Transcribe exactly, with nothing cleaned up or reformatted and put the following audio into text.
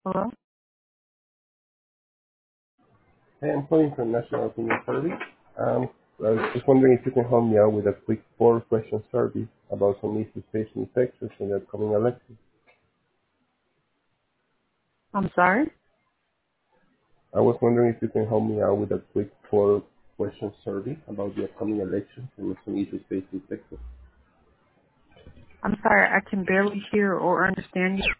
Hello? Hey, I'm calling from National Opinion Survey. Um, I was just wondering if you can help me out with a quick four-question survey about some issues facing Texas in the upcoming election. I'm sorry? I was wondering if you can help me out with a quick four-question survey about the upcoming elections and some issues facing Texas. I'm sorry, I can barely hear or understand you.